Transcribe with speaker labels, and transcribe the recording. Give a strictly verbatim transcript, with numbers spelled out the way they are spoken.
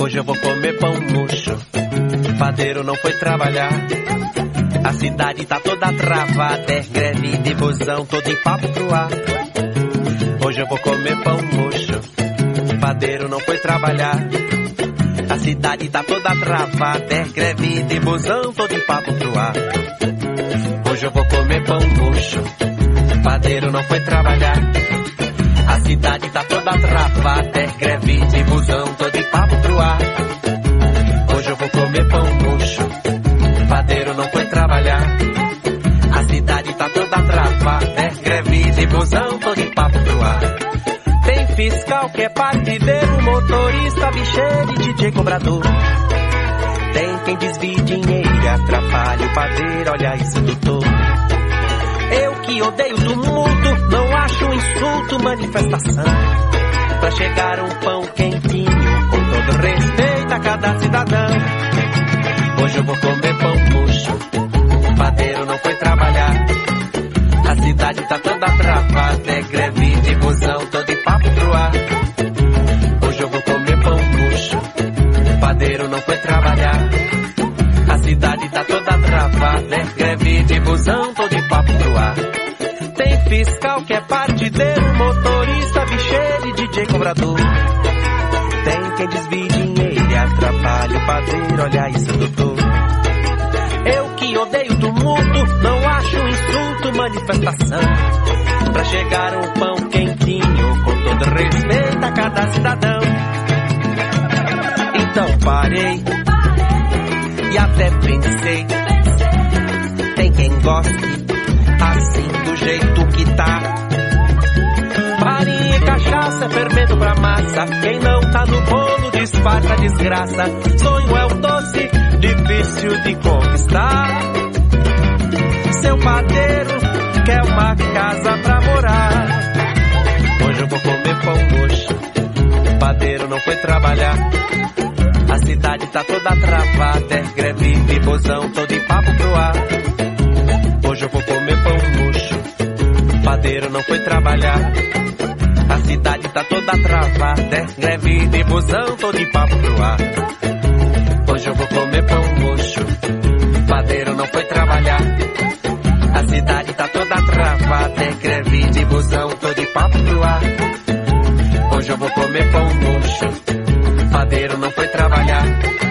Speaker 1: Hoje eu vou comer pão murcho. Padeiro não foi trabalhar. A cidade tá toda travada, é greve de busão, todo em papo pro ar. Hoje eu vou comer pão murcho. Padeiro não foi trabalhar. A cidade tá toda travada, é greve de busão, todo em papo pro ar. Hoje eu vou comer pão murcho. Padeiro não foi trabalhar. A cidade tá toda travada, é greve de busão, todo em papo pro ar. Hoje eu vou comer pão murcho. Padeiro não foi trabalhar. A cidade tá toda travada, é greve de busão, todo em papo pro ar. Tem fiscal que é partideiro, motorista, bicheiro e D J cobrador. Tem quem desvie dinheiro e atrapalha o padeiro, olha isso, doutor. Eu que odeio tumulto, não acho um insulto manifestação. Pra chegar um pão quentinho, com todo respeito a cada cidadão. Hoje eu vou comer pão murcho. Padeiro não foi trabalhar. A cidade tá toda travada, é greve de busão, todo em papo pro ar. Hoje eu vou comer pão murcho. Padeiro não foi trabalhar. A cidade tá toda travada, é greve de busão, todo em papo pro ar. Tem fiscal que é partideiro, motorista, bicheiro e D J cobrador. Tem quem desvie dinheiro e atrapalha o padeiro, olha isso, doutor. Eu que odeio tumulto, não acho um insulto manifestação. Pra chegar um pão quentinho, com todo respeito a cada cidadão. Então parei e até pensei, tem quem goste assim do jeito que tá. Farinha e cachaça é fermento pra massa. Quem não tá no bolo disfarça a desgraça. Sonho é um doce difícil de conquistar. Seu padeiro quer uma casa pra morar. Hoje eu vou comer pão murcho. Padeiro não foi trabalhar. A cidade tá toda travada, é greve de busão, todo em papo pro ar. Hoje eu vou comer pão murcho. Padeiro não foi trabalhar. A cidade tá toda travada, é greve de busão, todo em papo pro ar. Hoje eu vou comer pão murcho. Padeiro não foi trabalhar. A cidade tá toda travada, é greve de busão, todo em papo pro ar. Hoje eu vou comer pão murcho. Padeiro não foi trabalhar.